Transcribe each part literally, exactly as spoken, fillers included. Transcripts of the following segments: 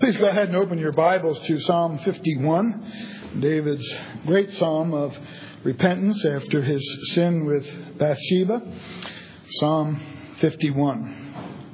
Please go ahead and open your Bibles to Psalm fifty-one, David's great psalm of repentance after his sin with Bathsheba. Psalm fifty-one.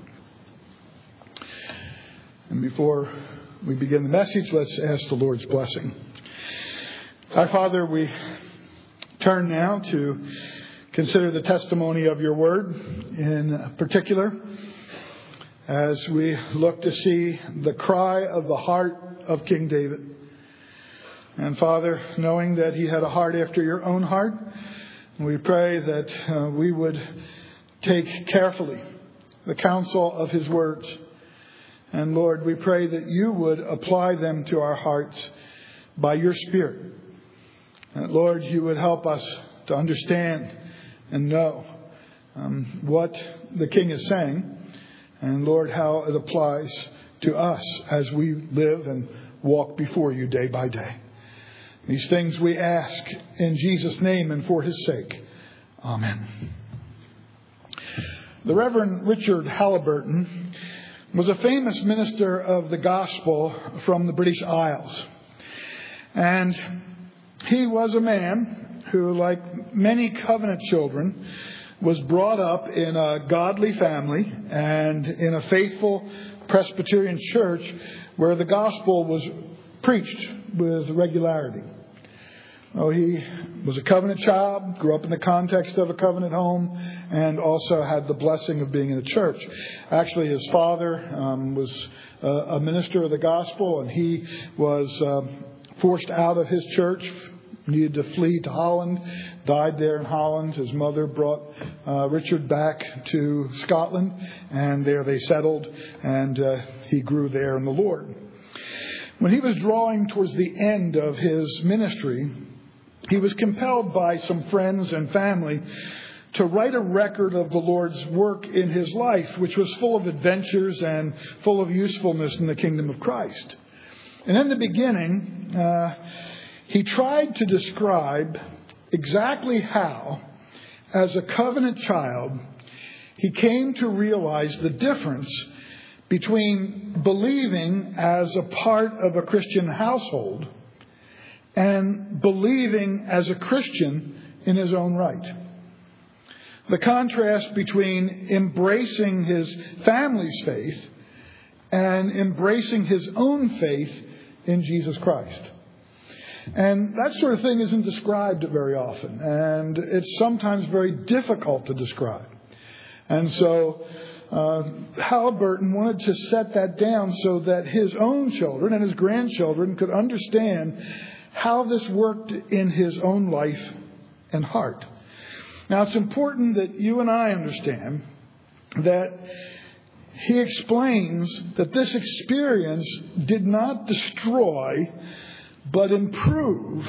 And before we begin the message, let's ask the Lord's blessing. Our Father, we turn now to consider the testimony of your word in particular, as we look to see the cry of the heart of King David. And Father, knowing that he had a heart after your own heart, we pray that uh, we would take carefully the counsel of his words. And Lord, we pray that you would apply them to our hearts by your Spirit. And Lord, you would help us to understand and know um, what the King is saying. And Lord, how it applies to us as we live and walk before you day by day. These things we ask in Jesus' name and for his sake. Amen. The Reverend Richard Halliburton was a famous minister of the gospel from the British Isles. And he was a man who, like many covenant children, was brought up in a godly family and in a faithful Presbyterian church where the gospel was preached with regularity. Oh, he was a covenant child, grew up in the context of a covenant home, and also had the blessing of being in a church. Actually, his father um, was a, a minister of the gospel, and he was um, forced out of his church, needed to flee to Holland, died there in Holland. His mother brought uh, Richard back to Scotland, and there they settled, and uh, he grew there in the Lord. When he was drawing towards the end of his ministry, he was compelled by some friends and family to write a record of the Lord's work in his life, which was full of adventures and full of usefulness in the kingdom of Christ. And in the beginning, uh, he tried to describe exactly how, as a covenant child, he came to realize the difference between believing as a part of a Christian household and believing as a Christian in his own right. The contrast between embracing his family's faith and embracing his own faith in Jesus Christ. And that sort of thing isn't described very often, and it's sometimes very difficult to describe. And so uh, Halliburton wanted to set that down so that his own children and his grandchildren could understand how this worked in his own life and heart. Now, it's important that you and I understand that he explains that this experience did not destroy but improve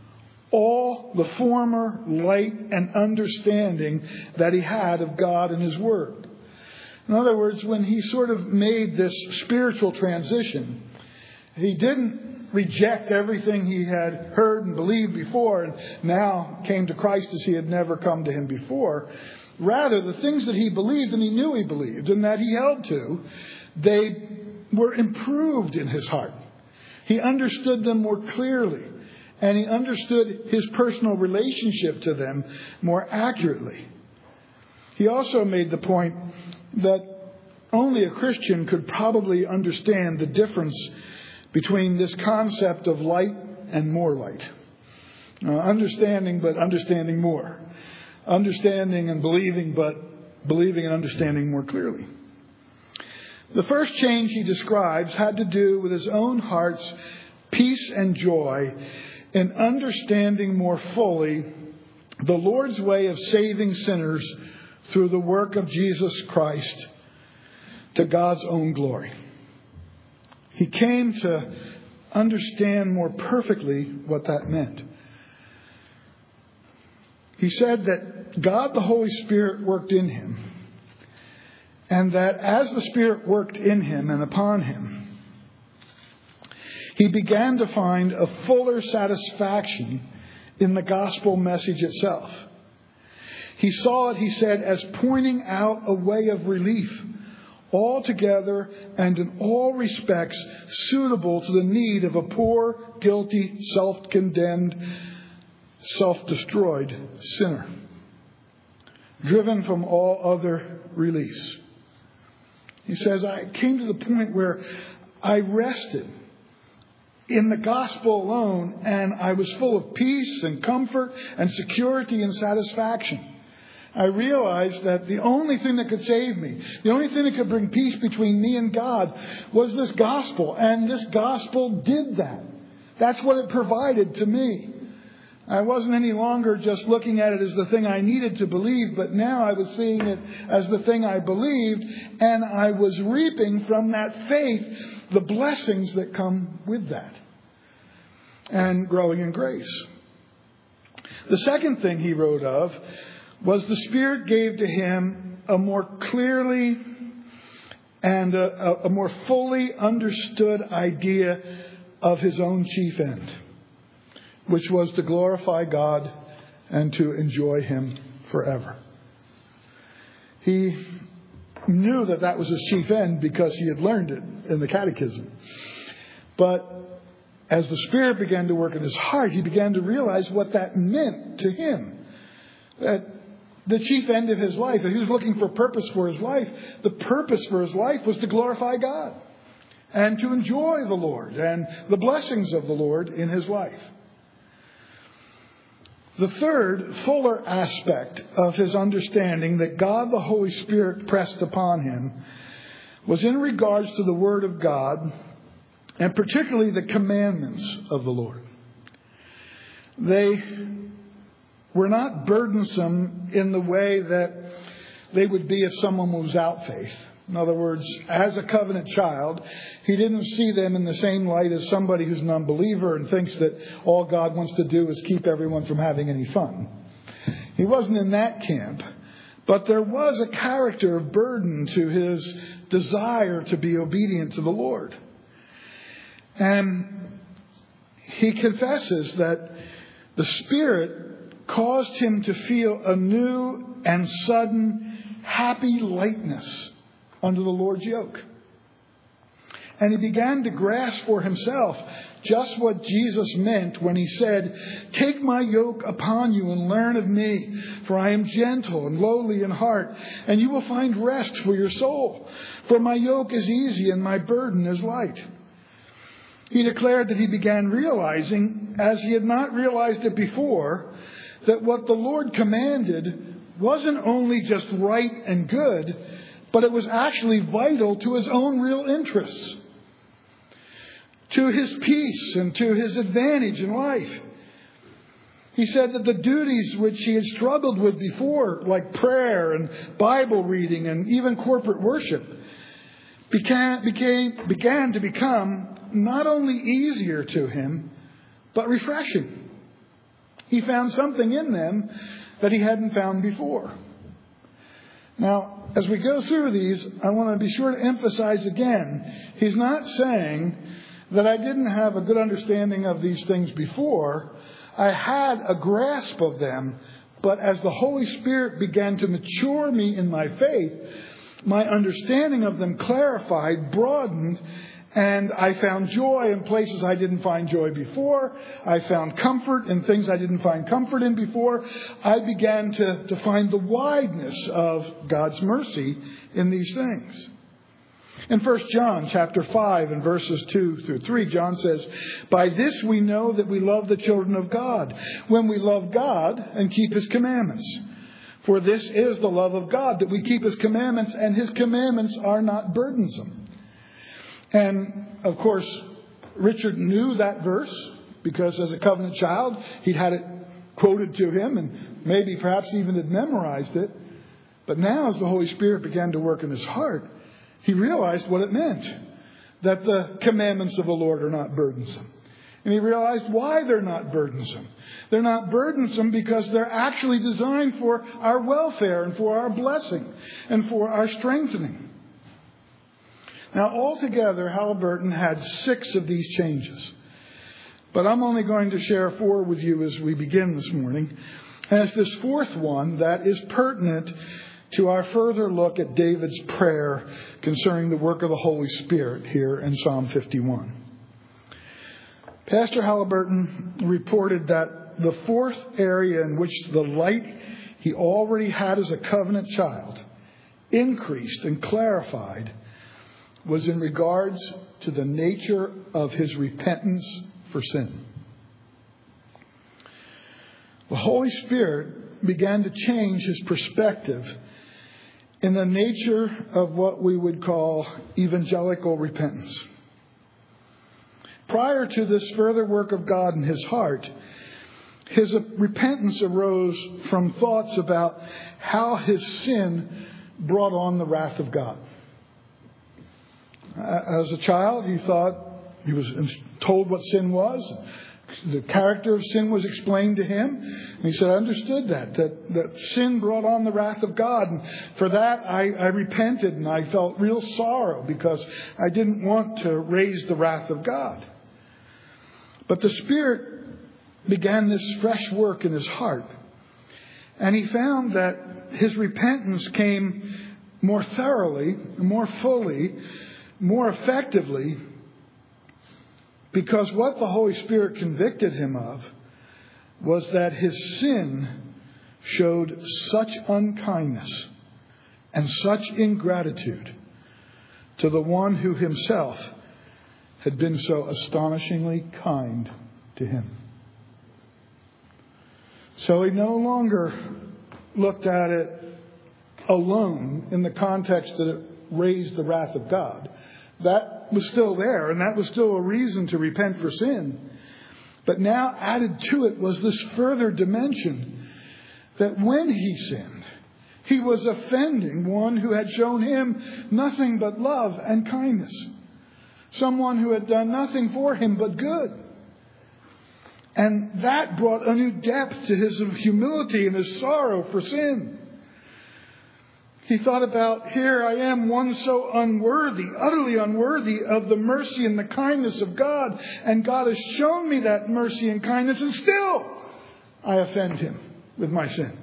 all the former light and understanding that he had of God and his Word. In other words, when he sort of made this spiritual transition, he didn't reject everything he had heard and believed before and now came to Christ as he had never come to him before. Rather, the things that he believed and he knew he believed and that he held to, they were improved in his heart. He understood them more clearly, and he understood his personal relationship to them more accurately. He also made the point that only a Christian could probably understand the difference between this concept of light and more light. Uh, understanding, but understanding more. Understanding and believing, but believing and understanding more clearly. The first change he describes had to do with his own heart's peace and joy in understanding more fully the Lord's way of saving sinners through the work of Jesus Christ to God's own glory. He came to understand more perfectly what that meant. He said that God the Holy Spirit worked in him, and that as the Spirit worked in him and upon him, he began to find a fuller satisfaction in the gospel message itself. He saw it, he said, as pointing out a way of relief altogether and in all respects suitable to the need of a poor, guilty, self-condemned, self-destroyed sinner, driven from all other release. He says, I came to the point where I rested in the gospel alone, and I was full of peace and comfort and security and satisfaction. I realized that the only thing that could save me, the only thing that could bring peace between me and God was this gospel. And this gospel did that. That's what it provided to me. I wasn't any longer just looking at it as the thing I needed to believe, but now I was seeing it as the thing I believed, and I was reaping from that faith the blessings that come with that, and growing in grace. The second thing he wrote of was the Spirit gave to him a more clearly and a, a more fully understood idea of his own chief end, which was to glorify God and to enjoy Him forever. He knew that that was his chief end because he had learned it in the catechism. But as the Spirit began to work in his heart, he began to realize what that meant to him. That the chief end of his life, if he was looking for purpose for his life, the purpose for his life was to glorify God and to enjoy the Lord and the blessings of the Lord in his life. The third, fuller aspect of his understanding that God the Holy Spirit pressed upon him was in regards to the Word of God, and particularly the commandments of the Lord. They were not burdensome in the way that they would be if someone was without faith. In other words, as a covenant child, he didn't see them in the same light as somebody who's an unbeliever and thinks that all God wants to do is keep everyone from having any fun. He wasn't in that camp, but there was a character of burden to his desire to be obedient to the Lord. And he confesses that the Spirit caused him to feel a new and sudden happy lightness under the Lord's yoke. And he began to grasp for himself just what Jesus meant when he said, "Take my yoke upon you and learn of me, for I am gentle and lowly in heart, and you will find rest for your soul. For my yoke is easy and my burden is light." He declared that he began realizing, as he had not realized it before, that what the Lord commanded wasn't only just right and good, but it was actually vital to his own real interests, to his peace and to his advantage in life. He said that the duties which he had struggled with before, like prayer and Bible reading and even corporate worship, began, became, began to become not only easier to him, but refreshing. He found something in them that he hadn't found before. Now, as we go through these, I want to be sure to emphasize again, he's not saying that I didn't have a good understanding of these things before. I had a grasp of them, but as the Holy Spirit began to mature me in my faith, my understanding of them clarified, broadened, and I found joy in places I didn't find joy before. I found comfort in things I didn't find comfort in before. I began to, to find the wideness of God's mercy in these things. In First John chapter five and verses two through three, John says, "By this we know that we love the children of God, when we love God and keep His commandments. For this is the love of God, that we keep His commandments, and His commandments are not burdensome." And, of course, Richard knew that verse because as a covenant child, he'd had it quoted to him and maybe perhaps even had memorized it. But now as the Holy Spirit began to work in his heart, he realized what it meant, that the commandments of the Lord are not burdensome. And he realized why they're not burdensome. They're not burdensome because they're actually designed for our welfare and for our blessing and for our strengthening. Now, altogether, Halliburton had six of these changes. But I'm only going to share four with you as we begin this morning. And it's this fourth one that is pertinent to our further look at David's prayer concerning the work of the Holy Spirit here in Psalm fifty-one. Pastor Halliburton reported that the fourth area in which the light he already had as a covenant child increased and clarified was in regards to the nature of his repentance for sin. The Holy Spirit began to change his perspective in the nature of what we would call evangelical repentance. Prior to this further work of God in his heart, his repentance arose from thoughts about how his sin brought on the wrath of God. As a child, he thought, he was told what sin was. The character of sin was explained to him. And he said, I understood that, that, that sin brought on the wrath of God. And for that, I, I repented and I felt real sorrow because I didn't want to raise the wrath of God. But the Spirit began this fresh work in his heart. And he found that his repentance came more thoroughly, more fully, more effectively, because what the Holy Spirit convicted him of was that his sin showed such unkindness and such ingratitude to the one who himself had been so astonishingly kind to him. So he no longer looked at it alone in the context that it raised the wrath of God. That was still there, and that was still a reason to repent for sin. But now added to it was this further dimension that when he sinned, he was offending one who had shown him nothing but love and kindness. Someone who had done nothing for him but good. And that brought a new depth to his humility and his sorrow for sin. He thought about, here I am, one so unworthy, utterly unworthy of the mercy and the kindness of God. And God has shown me that mercy and kindness, and still I offend him with my sin.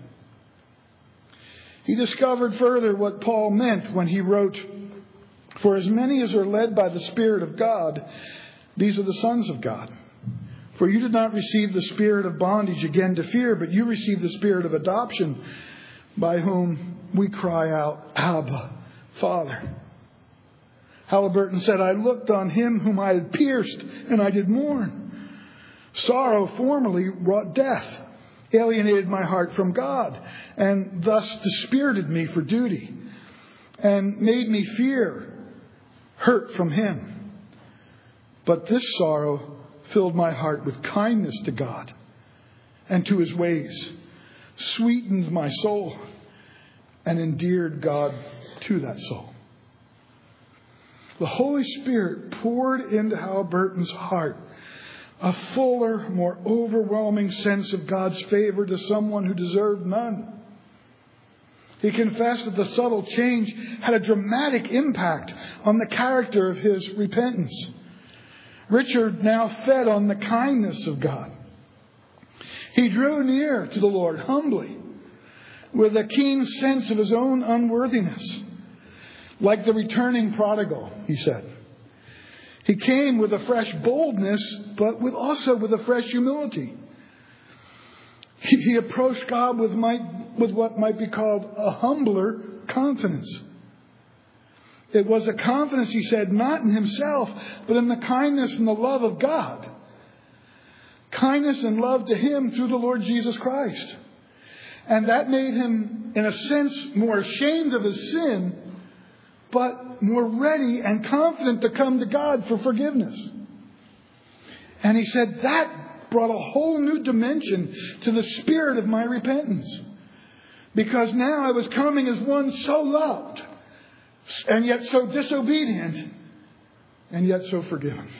He discovered further what Paul meant when he wrote, for as many as are led by the Spirit of God, these are the sons of God. For you did not receive the spirit of bondage again to fear, but you received the spirit of adoption, by whom we cry out, Abba, Father. Halliburton said, I looked on him whom I had pierced, and I did mourn. Sorrow formerly wrought death, alienated my heart from God, and thus dispirited me for duty, and made me fear, hurt from him. But this sorrow filled my heart with kindness to God and to his ways, sweetened my soul, and endeared God to that soul. The Holy Spirit poured into Halliburton's heart a fuller, more overwhelming sense of God's favor to someone who deserved none. He confessed that the subtle change had a dramatic impact on the character of his repentance. Richard now fed on the kindness of God. He drew near to the Lord humbly, with a keen sense of his own unworthiness. Like the returning prodigal, he said. He came with a fresh boldness, but with also with a fresh humility. He, he approached God with, might, with what might be called a humbler confidence. It was a confidence, he said, not in himself, but in the kindness and the love of God. Kindness and love to him through the Lord Jesus Christ. And that made him, in a sense, more ashamed of his sin, but more ready and confident to come to God for forgiveness. And he said that brought a whole new dimension to the spirit of my repentance. Because now I was coming as one so loved, and yet so disobedient, and yet so forgiven.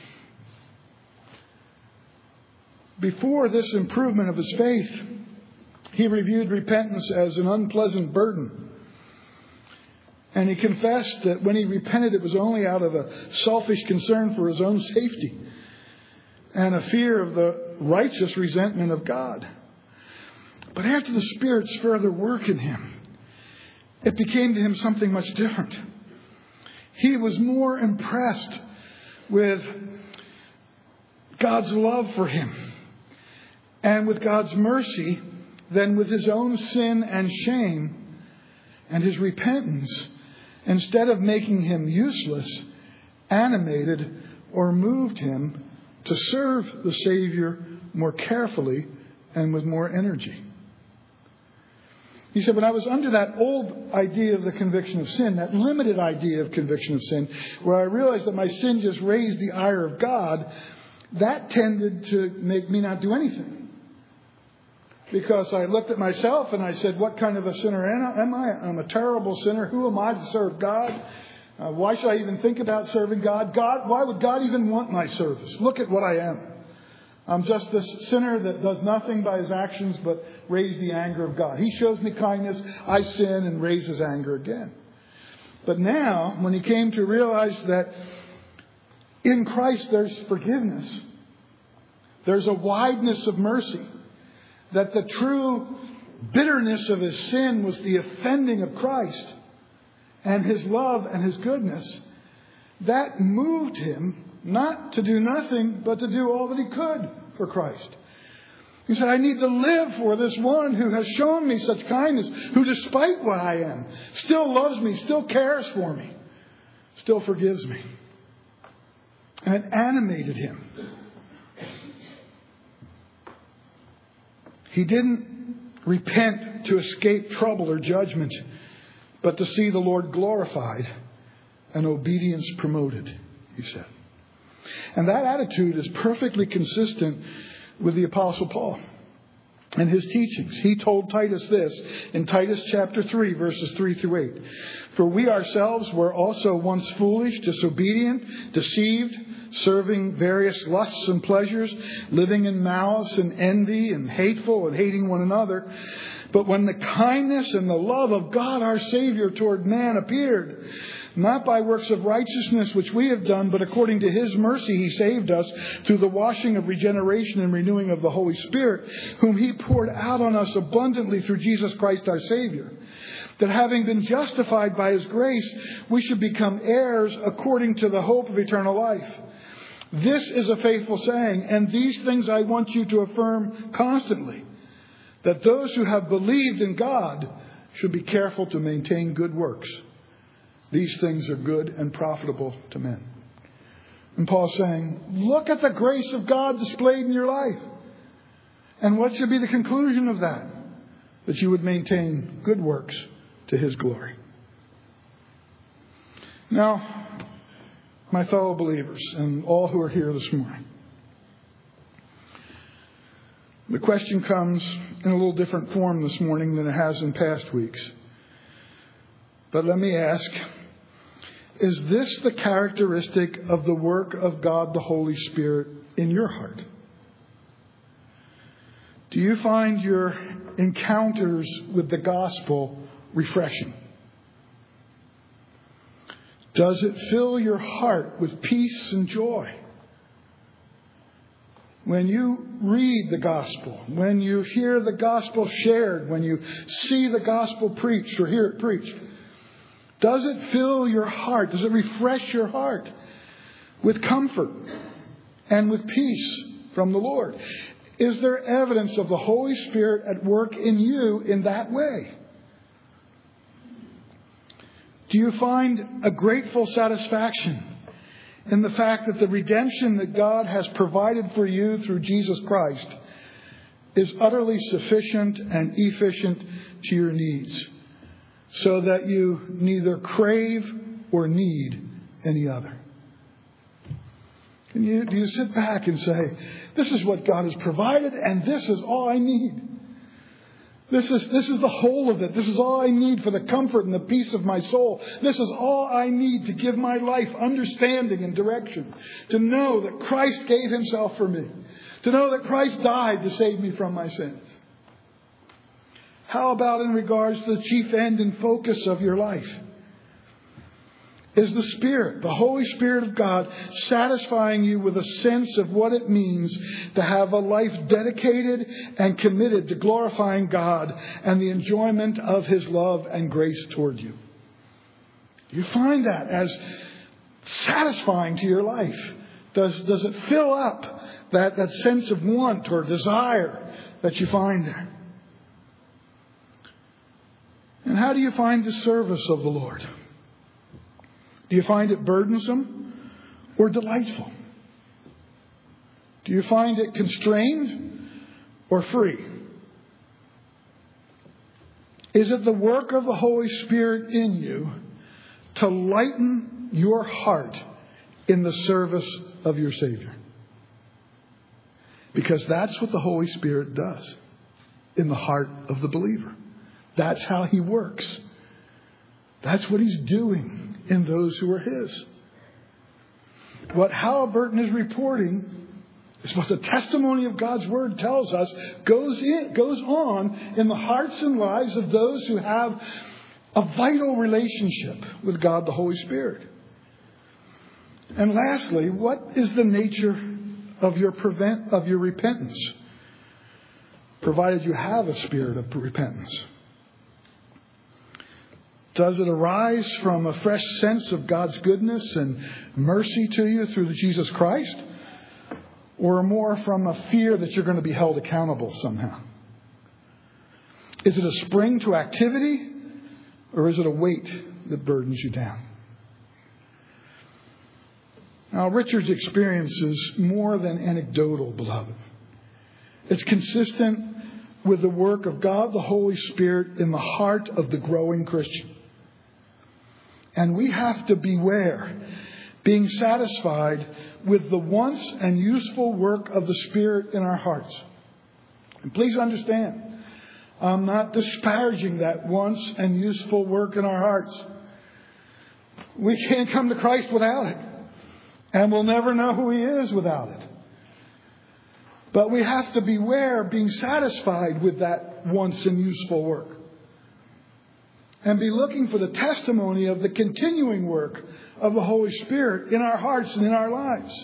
Before this improvement of his faith, he reviewed repentance as an unpleasant burden. And he confessed that when he repented, it was only out of a selfish concern for his own safety and a fear of the righteous resentment of God. But after the Spirit's further work in him, it became to him something much different. He was more impressed with God's love for him and with God's mercy than with his own sin and shame, and his repentance, instead of making him useless, animated or moved him to serve the Savior more carefully and with more energy. He said, when I was under that old idea of the conviction of sin, that limited idea of conviction of sin, where I realized that my sin just raised the ire of God, that tended to make me not do anything. Because I looked at myself and I said, what kind of a sinner am I? I'm a terrible sinner. Who am I to serve God? Uh, why should I even think about serving God? God, why would God even want my service? Look at what I am. I'm just this sinner that does nothing by his actions but raise the anger of God. He shows me kindness, I sin and raise his anger again. But now, when he came to realize that in Christ there's forgiveness, there's a wideness of mercy, that the true bitterness of his sin was the offending of Christ and his love and his goodness, that moved him not to do nothing, but to do all that he could for Christ. He said, I need to live for this one who has shown me such kindness, who despite what I am, still loves me, still cares for me, still forgives me. And it animated him. He didn't repent to escape trouble or judgment, but to see the Lord glorified and obedience promoted, he said. And that attitude is perfectly consistent with the Apostle Paul and his teachings. He told Titus this in Titus chapter three, verses three through eight. For we ourselves were also once foolish, disobedient, deceived, serving various lusts and pleasures, living in malice and envy and hateful and hating one another. But when the kindness and the love of God our Savior toward man appeared, not by works of righteousness which we have done, but according to his mercy he saved us through the washing of regeneration and renewing of the Holy Spirit, whom he poured out on us abundantly through Jesus Christ our Savior, that having been justified by his grace, we should become heirs according to the hope of eternal life. This is a faithful saying, and these things I want you to affirm constantly, that those who have believed in God should be careful to maintain good works. These things are good and profitable to men. And Paul's saying, look at the grace of God displayed in your life. And what should be the conclusion of that? That you would maintain good works to his glory. Now, my fellow believers and all who are here this morning, the question comes in a little different form this morning than it has in past weeks. But let me ask, is this the characteristic of the work of God the Holy Spirit in your heart? Do you find your encounters with the gospel refreshing? Does it fill your heart with peace and joy? When you read the gospel, when you hear the gospel shared, when you see the gospel preached or hear it preached, does it fill your heart? Does it refresh your heart with comfort and with peace from the Lord? Is there evidence of the Holy Spirit at work in you in that way? Do you find a grateful satisfaction in the fact that the redemption that God has provided for you through Jesus Christ is utterly sufficient and efficient to your needs, so that you neither crave or need any other? Can you, do you sit back and say, this is what God has provided and this is all I need? This is, this is the whole of it. This is all I need for the comfort and the peace of my soul. This is all I need to give my life understanding and direction. To know that Christ gave himself for me. To know that Christ died to save me from my sins. How about in regards to the chief end and focus of your life? is the Spirit, the Holy Spirit of God, satisfying you with a sense of what it means to have a life dedicated and committed to glorifying God and the enjoyment of His love and grace toward you. You find that as satisfying to your life. Does, does it fill up that, that sense of want or desire that you find there? And how do you find the service of the Lord? Do you find it burdensome or delightful? Do you find it constrained or free? Is it the work of the Holy Spirit in you to lighten your heart in the service of your Savior? Because that's what the Holy Spirit does in the heart of the believer. That's how He works. That's what He's doing in those who are His. What Halliburton is reporting is what the testimony of God's Word tells us goes in, goes on in the hearts and lives of those who have a vital relationship with God the Holy Spirit. And lastly, what is the nature of your prevent of your repentance, provided you have a spirit of repentance? Does it arise from a fresh sense of God's goodness and mercy to you through Jesus Christ? Or more from a fear that you're going to be held accountable somehow? Is it a spring to activity? Or is it a weight that burdens you down? Now, Richard's experience is more than anecdotal, beloved. It's consistent with the work of God the Holy Spirit in the heart of the growing Christian. And we have to beware being satisfied with the once and useful work of the Spirit in our hearts. And please understand, I'm not disparaging that once and useful work in our hearts. We can't come to Christ without it. And we'll never know who He is without it. But we have to beware being satisfied with that once and useful work. And be looking for the testimony of the continuing work of the Holy Spirit in our hearts and in our lives.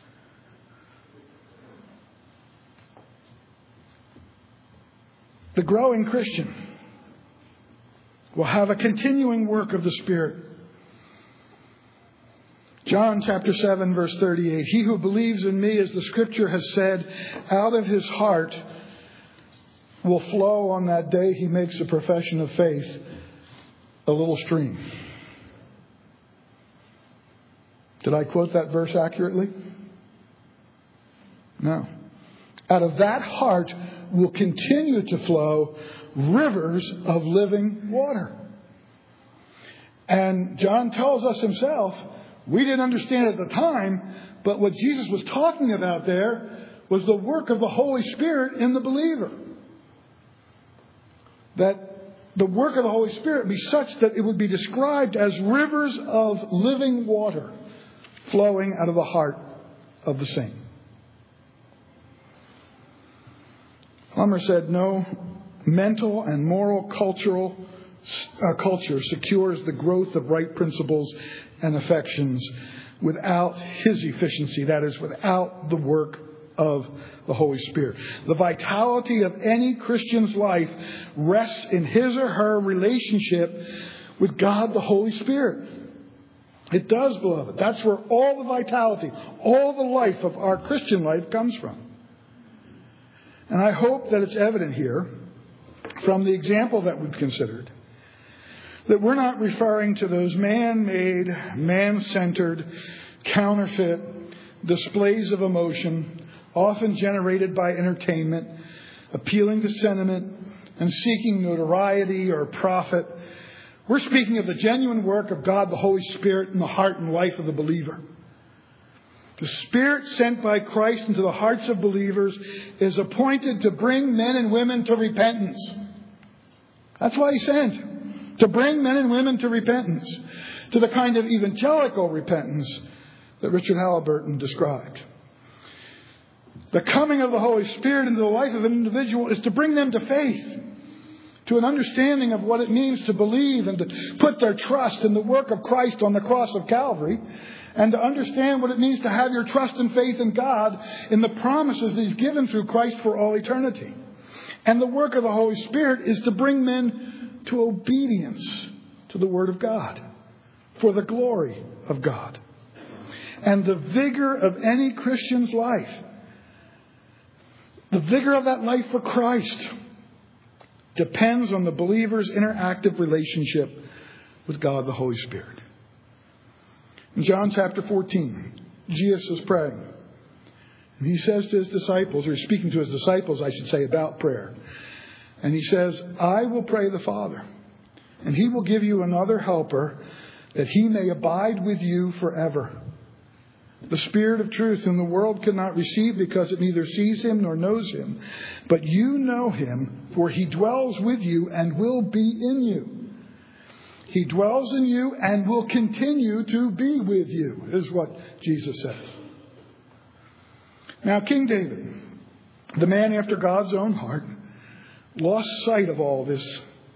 The growing Christian will have a continuing work of the Spirit. John chapter seven, verse thirty-eight. He who believes in me, as the Scripture has said, out of his heart will flow on that day he makes a profession of faith, a little stream. Did I quote that verse accurately? No. Out of that heart will continue to flow rivers of living water. And John tells us himself, we didn't understand at the time, but what Jesus was talking about there was the work of the Holy Spirit in the believer. That the work of the Holy Spirit be such that it would be described as rivers of living water flowing out of the heart of the saint. Plummer said, no mental and moral cultural uh, culture secures the growth of right principles and affections without His efficiency. That is, without the work of the Holy Spirit. The vitality of any Christian's life rests in his or her relationship with God the Holy Spirit. It does, beloved. That's where all the vitality, all the life of our Christian life comes from. And I hope that it's evident here from the example that we've considered that we're not referring to those man-made, man-centered, counterfeit displays of emotion, often generated by entertainment, appealing to sentiment, and seeking notoriety or profit. We're speaking of the genuine work of God the Holy Spirit in the heart and life of the believer. The Spirit sent by Christ into the hearts of believers is appointed to bring men and women to repentance. That's why He sent. To bring men and women to repentance. To the kind of evangelical repentance that Richard Halliburton described. The coming of the Holy Spirit into the life of an individual is to bring them to faith. to an understanding of what it means to believe and to put their trust in the work of Christ on the cross of Calvary, and to understand what it means to have your trust and faith in God in the promises that He's given through Christ for all eternity. And the work of the Holy Spirit is to bring men to obedience to the Word of God for the glory of God. And the vigor of any Christian's life, the vigor of that life for Christ, depends on the believer's interactive relationship with God the Holy Spirit. In John chapter fourteen, Jesus is praying. And He says to His disciples, or He's speaking to His disciples, I should say, about prayer. And He says, I will pray the Father, and He will give you another helper, that He may abide with you forever. The Spirit of truth whom the world cannot receive, because it neither sees Him nor knows Him. But you know Him, for He dwells with you and will be in you. He dwells in you and will continue to be with you, is what Jesus says. Now, King David, the man after God's own heart, lost sight of all this.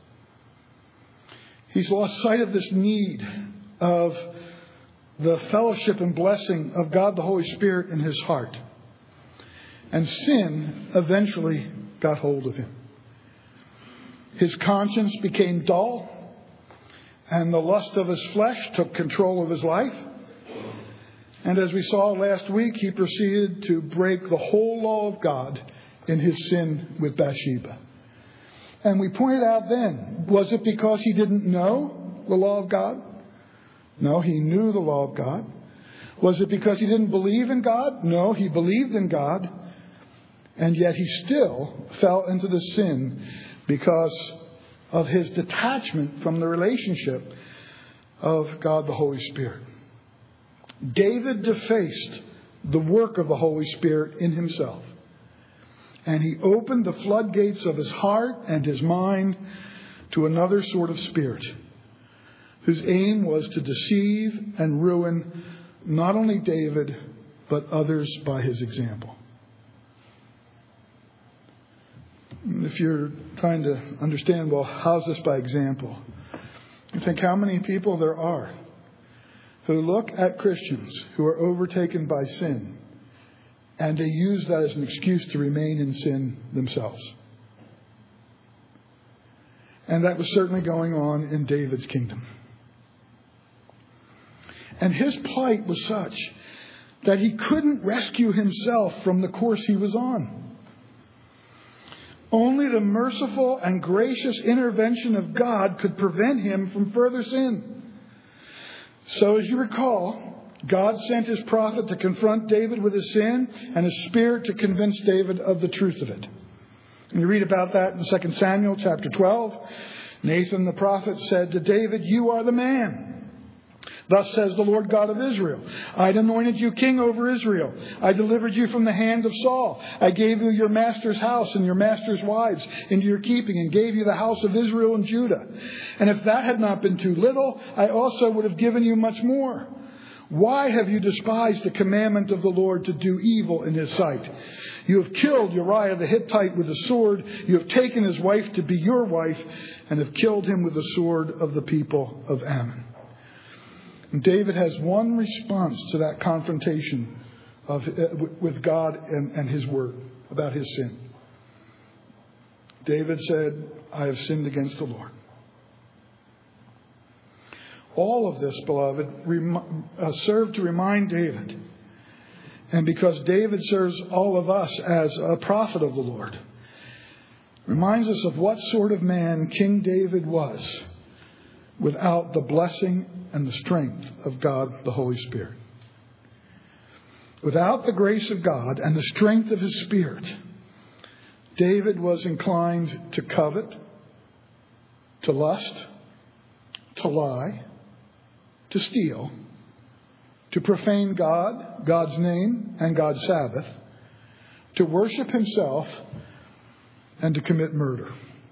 He's lost sight of this need of the fellowship and blessing of God the Holy Spirit in his heart. And sin eventually got hold of him. His conscience became dull, and the lust of his flesh took control of his life. And as we saw last week, he proceeded to break the whole law of God in his sin with Bathsheba. And we pointed out then, was it because he didn't know the law of God? No, he knew the law of God. Was it because he didn't believe in God? No, he believed in God. And yet he still fell into the sin because of his detachment from the relationship of God the Holy Spirit. David defaced the work of the Holy Spirit in himself. And he opened the floodgates of his heart and his mind to another sort of spirit, whose aim was to deceive and ruin not only David, but others by his example. If you're trying to understand, well, how's this by example? You think how many people there are who look at Christians who are overtaken by sin, and they use that as an excuse to remain in sin themselves. And that was certainly going on in David's kingdom. And his plight was such that he couldn't rescue himself from the course he was on. Only the merciful and gracious intervention of God could prevent him from further sin. So as you recall, God sent his prophet to confront David with his sin, and his spirit to convince David of the truth of it. And you read about that in Second Samuel chapter twelve. Nathan the prophet said to David, "You are the man. Thus says the Lord God of Israel, I had anointed you king over Israel. I delivered you from the hand of Saul. I gave you your master's house and your master's wives into your keeping, and gave you the house of Israel and Judah. And if that had not been too little, I also would have given you much more. Why have you despised the commandment of the Lord to do evil in his sight? You have killed Uriah the Hittite with a sword. You have taken his wife to be your wife, and have killed him with the sword of the people of Ammon." And David has one response to that confrontation of, uh, with God and, and his word about his sin. David said, "I have sinned against the Lord." All of this, beloved, rem- uh, served to remind David, and because David serves all of us as a prophet of the Lord, reminds us of what sort of man King David was without the blessing and the strength of God the Holy Spirit. Without the grace of God and the strength of his Spirit, David was inclined to covet, to lust, to lie, to steal, to profane God, God's name, and God's Sabbath, to worship himself, and to commit murder.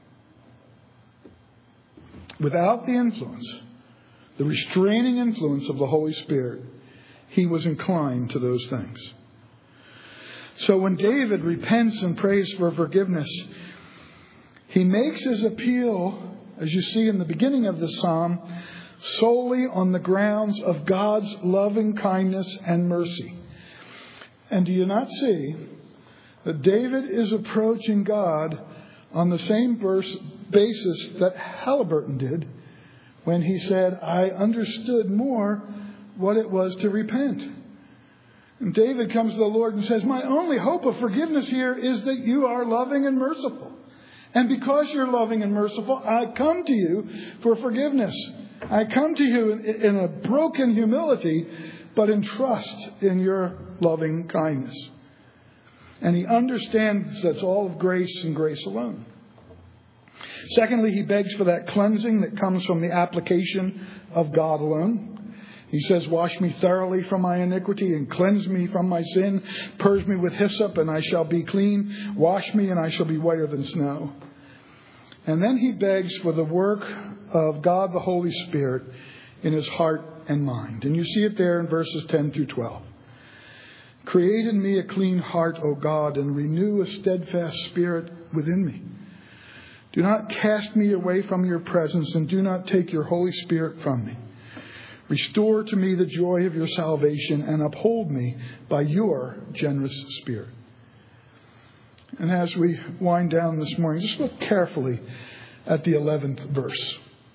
Without the influence, the restraining influence of the Holy Spirit, he was inclined to those things. So when David repents and prays for forgiveness, He makes his appeal, as you see in the beginning of the psalm, solely on the grounds of God's loving kindness and mercy. And do you not see that David is approaching God on the same verse, basis that Halliburton did when he said, I understood more what it was to repent. And David comes to the Lord and says, my only hope of forgiveness here is that you are loving and merciful. And because you're loving and merciful, I come to you for forgiveness. I come to you in, in a broken humility, but in trust in your loving kindness. And he understands that's all of grace and grace alone. Secondly, he begs for that cleansing that comes from the application of God alone. He says, wash me thoroughly from my iniquity and cleanse me from my sin. Purge me with hyssop and I shall be clean. Wash me and I shall be whiter than snow. And then he begs for the work of God the Holy Spirit in his heart and mind. And you see it there in verses ten through twelve. Create in me a clean heart, O God, and renew a steadfast spirit within me. Do not cast me away from your presence, and do not take your Holy Spirit from me. Restore to me the joy of your salvation, and uphold me by your generous spirit. And as we wind down this morning, just look carefully at the eleventh verse.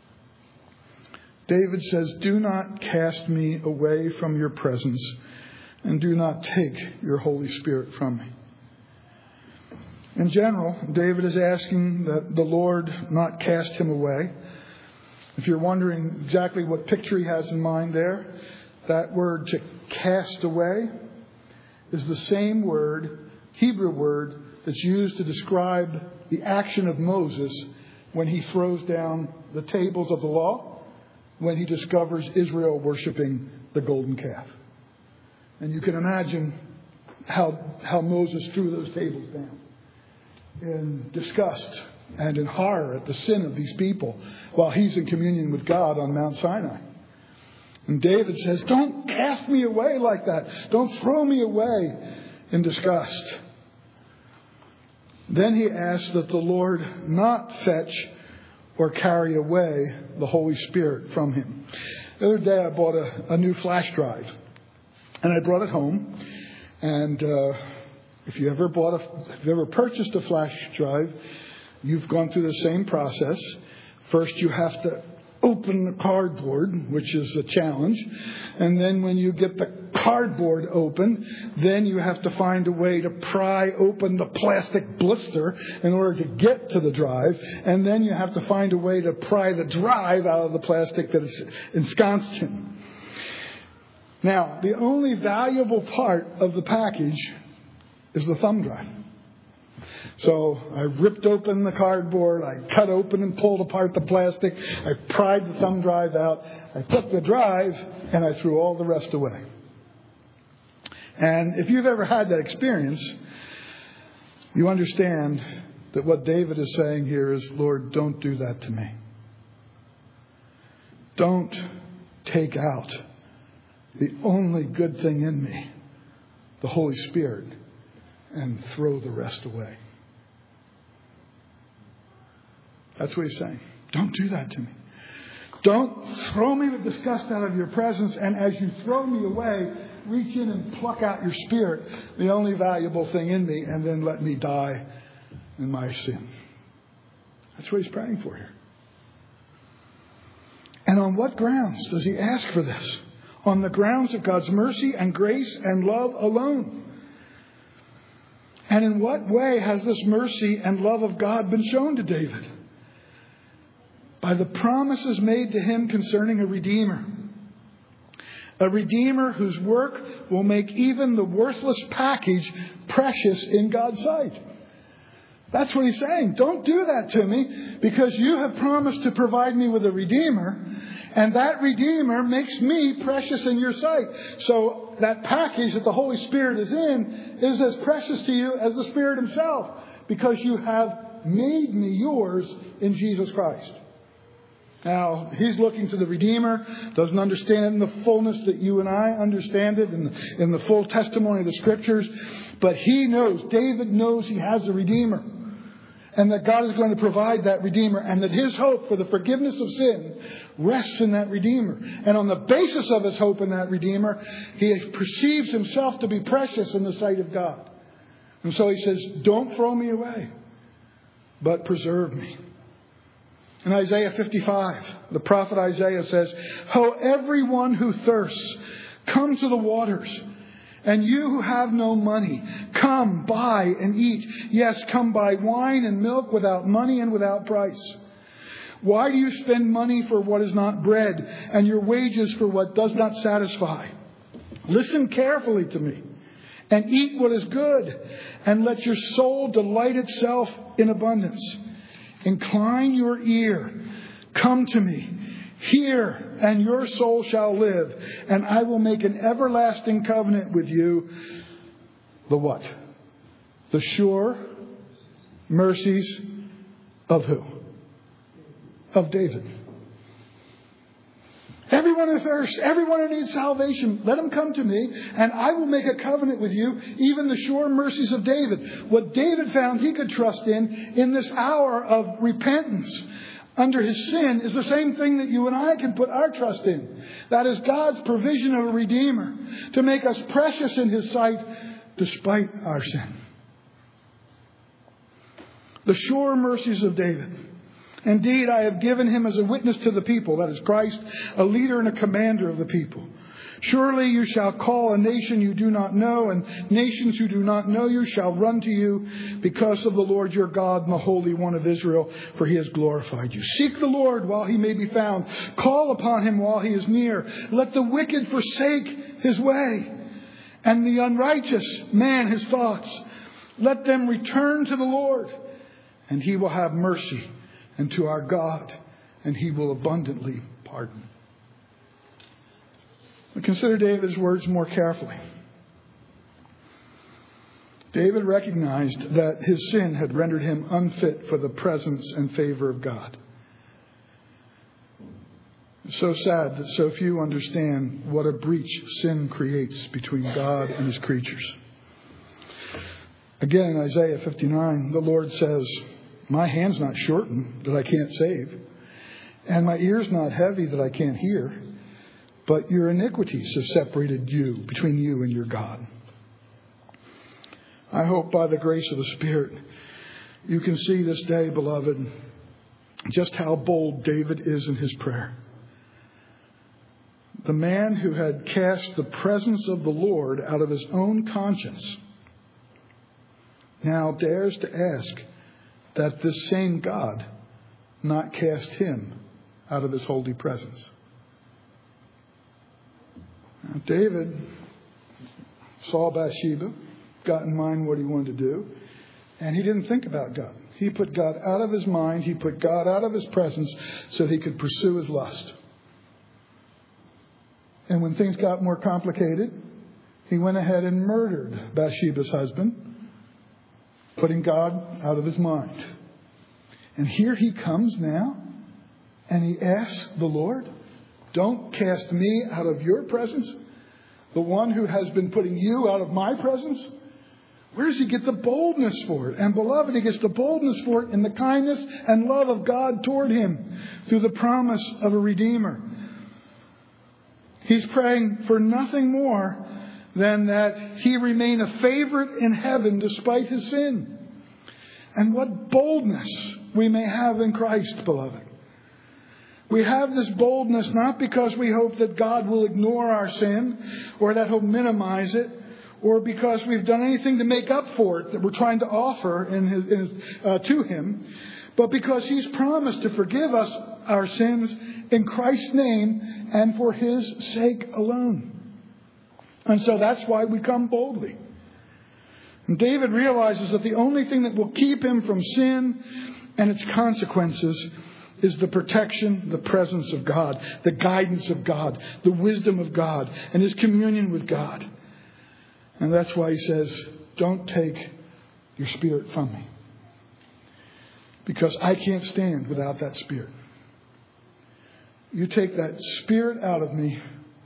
David says, do not cast me away from your presence, and do not take your Holy Spirit from me. In general, David is asking that the Lord not cast him away. If you're wondering exactly what picture he has in mind there, that word to cast away is the same word, Hebrew word, that's used to describe the action of Moses when he throws down the tables of the law, when he discovers Israel worshiping the golden calf. And you can imagine how, how Moses threw those tables down in disgust and in horror at the sin of these people while he's in communion with God on Mount Sinai. And David says, don't cast me away like that. Don't throw me away in disgust. Then he asks that the Lord not fetch or carry away the Holy Spirit from him. The other day I bought a, a new flash drive. And I brought it home. And uh, if you ever bought a, if you ever purchased a flash drive, you've gone through the same process. First, you have to open the cardboard, which is a challenge. And then when you get the cardboard open, then you have to find a way to pry open the plastic blister in order to get to the drive. And then you have to find a way to pry the drive out of the plastic that is ensconced in. Now, the only valuable part of the package is the thumb drive. So I ripped open the cardboard, I cut open and pulled apart the plastic, I pried the thumb drive out, I took the drive, and I threw all the rest away. And if you've ever had that experience, you understand that what David is saying here is, Lord, don't do that to me. Don't take out the only good thing in me, the Holy Spirit, and throw the rest away. That's what he's saying. Don't do that to me. Don't throw me with disgust out of your presence, and as you throw me away, reach in and pluck out your spirit, the only valuable thing in me, and then let me die in my sin. That's what he's praying for here. And on what grounds does he ask for this? On the grounds of God's mercy and grace and love alone. And in what way has this mercy and love of God been shown to David? By the promises made to him concerning a Redeemer. A Redeemer whose work will make even the worthless package precious in God's sight. That's what he's saying. Don't do that to me, because you have promised to provide me with a Redeemer, and that Redeemer makes me precious in your sight. So that package that the Holy Spirit is in is as precious to you as the Spirit himself, because you have made me yours in Jesus Christ. Now, he's looking to the Redeemer, doesn't understand it in the fullness that you and I understand it, in the, in the full testimony of the Scriptures. But he knows, David knows he has a Redeemer. And that God is going to provide that Redeemer, and that his hope for the forgiveness of sin rests in that Redeemer. And on the basis of his hope in that Redeemer, he perceives himself to be precious in the sight of God. And so he says, don't throw me away, but preserve me. In Isaiah fifty-five, the prophet Isaiah says, "Ho, everyone who thirsts, come to the waters. And you who have no money, come buy and eat. Yes, come buy wine and milk without money and without price. Why do you spend money for what is not bread, and your wages for what does not satisfy? Listen carefully to me, and eat what is good, and let your soul delight itself in abundance. Incline your ear, come to me. Hear, and your soul shall live, and I will make an everlasting covenant with you." The what? The sure mercies of who? Of David. Everyone who thirsts, everyone who needs salvation, let him come to me, and I will make a covenant with you, even the sure mercies of David. What David found he could trust in, in this hour of repentance under his sin, is the same thing that you and I can put our trust in. That is God's provision of a Redeemer to make us precious in his sight despite our sin. The sure mercies of David. Indeed, I have given him as a witness to the people, that is Christ, a leader and a commander of the people. Surely you shall call a nation you do not know, and nations who do not know you shall run to you because of the Lord your God and the Holy One of Israel, for he has glorified you. Seek the Lord while he may be found. Call upon him while he is near. Let the wicked forsake his way, and the unrighteous man his thoughts. Let them return to the Lord, and he will have mercy, and to our God, and he will abundantly pardon. Consider David's words more carefully. David recognized that his sin had rendered him unfit for the presence and favor of God. It's so sad that so few understand what a breach sin creates between God and his creatures. Again, in Isaiah fifty-nine, the Lord says, "My hand's not shortened that I can't save, and my ear's not heavy that I can't hear. But your iniquities have separated you, between you and your God." I hope by the grace of the Spirit, you can see this day, beloved, just how bold David is in his prayer. The man who had cast the presence of the Lord out of his own conscience now dares to ask that this same God not cast him out of his holy presence. Now, David saw Bathsheba, got in mind what he wanted to do, and he didn't think about God. He put God out of his mind. He put God out of his presence so he could pursue his lust. And when things got more complicated, he went ahead and murdered Bathsheba's husband, putting God out of his mind. And here he comes now, and he asks the Lord, "Don't cast me out of your presence, the one who has been putting you out of my presence." Where does he get the boldness for it? And beloved, he gets the boldness for it in the kindness and love of God toward him through the promise of a Redeemer. He's praying for nothing more than that he remain a favorite in heaven despite his sin. And what boldness we may have in Christ, beloved. We have this boldness not because we hope that God will ignore our sin or that he'll minimize it, or because we've done anything to make up for it that we're trying to offer in his, in his, uh, to him, but because he's promised to forgive us our sins in Christ's name and for his sake alone. And so that's why we come boldly. And David realizes that the only thing that will keep him from sin and its consequences is the protection, the presence of God, the guidance of God, the wisdom of God, and his communion with God. And that's why he says, "Don't take your Spirit from me. Because I can't stand without that Spirit. You take that Spirit out of me,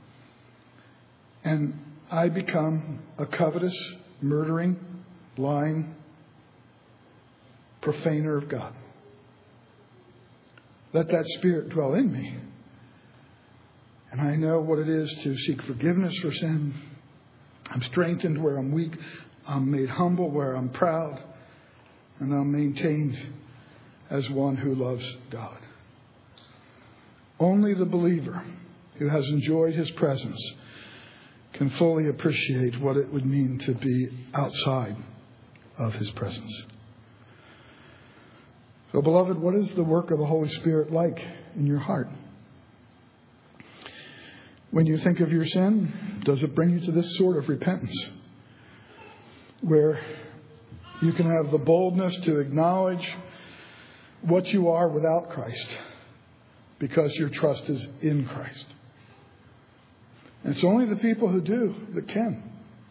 and I become a covetous, murdering, lying profaner of God. Let that Spirit dwell in me. And I know what it is to seek forgiveness for sin. I'm strengthened where I'm weak. I'm made humble where I'm proud. And I'm maintained as one who loves God. Only the believer who has enjoyed His presence can fully appreciate what it would mean to be outside of His presence. So, beloved, what is the work of the Holy Spirit like in your heart? When you think of your sin, does it bring you to this sort of repentance where you can have the boldness to acknowledge what you are without Christ because your trust is in Christ? And it's only the people who do that can.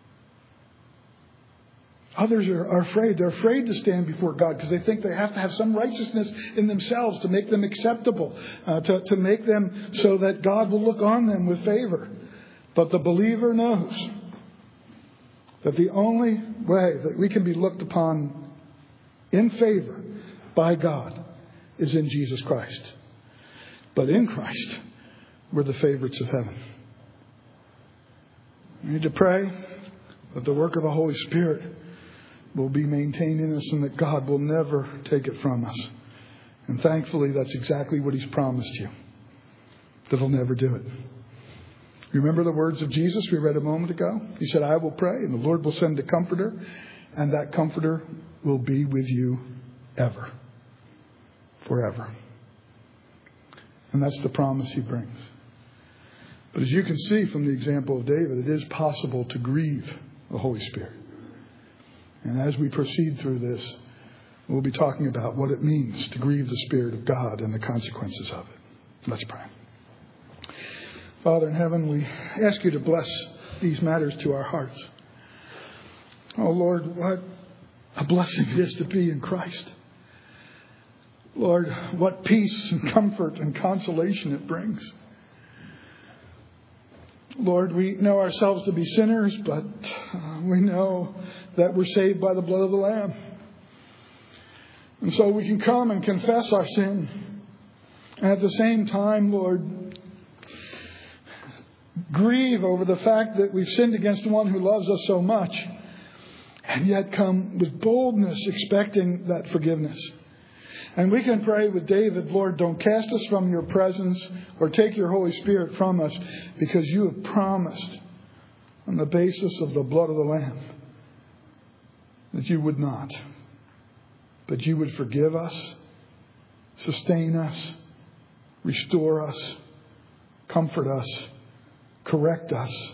Others are, are afraid. They're afraid to stand before God because they think they have to have some righteousness in themselves to make them acceptable, uh, to, to make them so that God will look on them with favor. But the believer knows that the only way that we can be looked upon in favor by God is in Jesus Christ. But in Christ, we're the favorites of heaven. We need to pray that the work of the Holy Spirit will be maintained in us and that God will never take it from us. And thankfully, that's exactly what He's promised you, that He'll never do it. Remember the words of Jesus we read a moment ago? He said, I will pray and the Lord will send a comforter, and that comforter will be with you ever, forever. And that's the promise He brings. But as you can see from the example of David, it is possible to grieve the Holy Spirit. And as we proceed through this, we'll be talking about what it means to grieve the Spirit of God and the consequences of it. Let's pray. Father in heaven, we ask you to bless these matters to our hearts. Oh Lord, what a blessing it is to be in Christ. Lord, what peace and comfort and consolation it brings. Lord, we know ourselves to be sinners, but uh, we know that we're saved by the blood of the Lamb. And so we can come and confess our sin. And at the same time, Lord, grieve over the fact that we've sinned against one who loves us so much. And yet come with boldness expecting that forgiveness. And we can pray with David, Lord, don't cast us from your presence or take your Holy Spirit from us, because you have promised on the basis of the blood of the Lamb that you would not. But you would forgive us, sustain us, restore us, comfort us, correct us,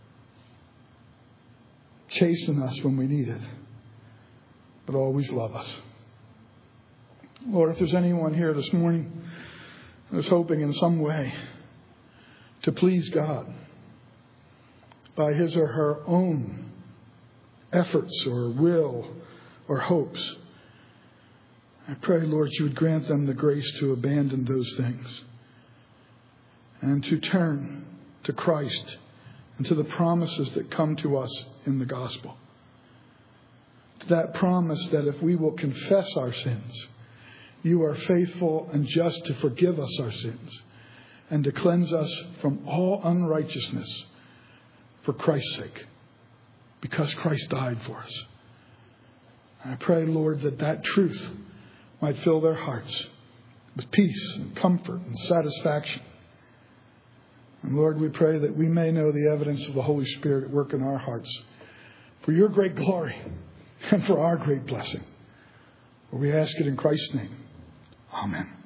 chasten us when we need it, but always love us. Lord, if there's anyone here this morning who's hoping in some way to please God by his or her own efforts or will or hopes, I pray, Lord, you would grant them the grace to abandon those things and to turn to Christ and to the promises that come to us in the gospel. To that promise that if we will confess our sins, you are faithful and just to forgive us our sins and to cleanse us from all unrighteousness for Christ's sake, because Christ died for us. I pray, Lord, that that truth might fill their hearts with peace and comfort and satisfaction. And Lord, we pray that we may know the evidence of the Holy Spirit at work in our hearts for your great glory and for our great blessing. For we ask it in Christ's name. Amen.